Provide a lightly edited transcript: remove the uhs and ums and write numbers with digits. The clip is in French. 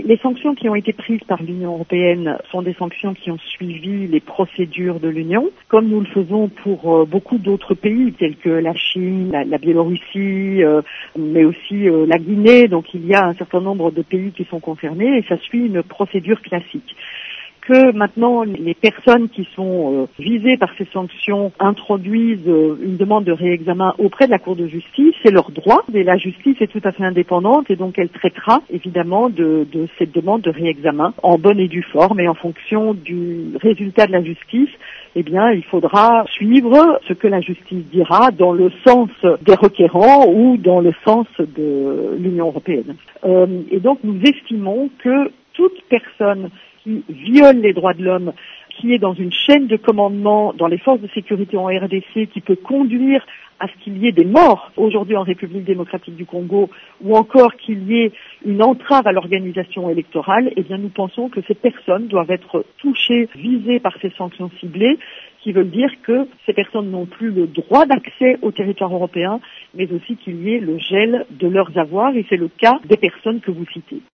Les sanctions qui ont été prises par l'Union européenne sont des sanctions qui ont suivi les procédures de l'Union, comme nous le faisons pour beaucoup d'autres pays, tels que la Chine, la Biélorussie, mais aussi la Guinée. Donc il y a un certain nombre de pays qui sont concernés et ça suit une procédure classique. Que maintenant les personnes qui sont visées par ces sanctions introduisent une demande de réexamen auprès de la Cour de justice, c'est leur droit. Et la justice est tout à fait indépendante et donc elle traitera évidemment de cette demande de réexamen en bonne et due forme et en fonction du résultat de la justice. Eh bien, il faudra suivre ce que la justice dira dans le sens des requérants ou dans le sens de l'Union européenne. Et donc nous estimons que toute personne qui viole les droits de l'homme, qui est dans une chaîne de commandement dans les forces de sécurité en RDC, qui peut conduire à ce qu'il y ait des morts aujourd'hui en République démocratique du Congo, ou encore qu'il y ait une entrave à l'organisation électorale, eh bien nous pensons que ces personnes doivent être touchées, visées par ces sanctions ciblées, qui veulent dire que ces personnes n'ont plus le droit d'accès au territoire européen, mais aussi qu'il y ait le gel de leurs avoirs, et c'est le cas des personnes que vous citez.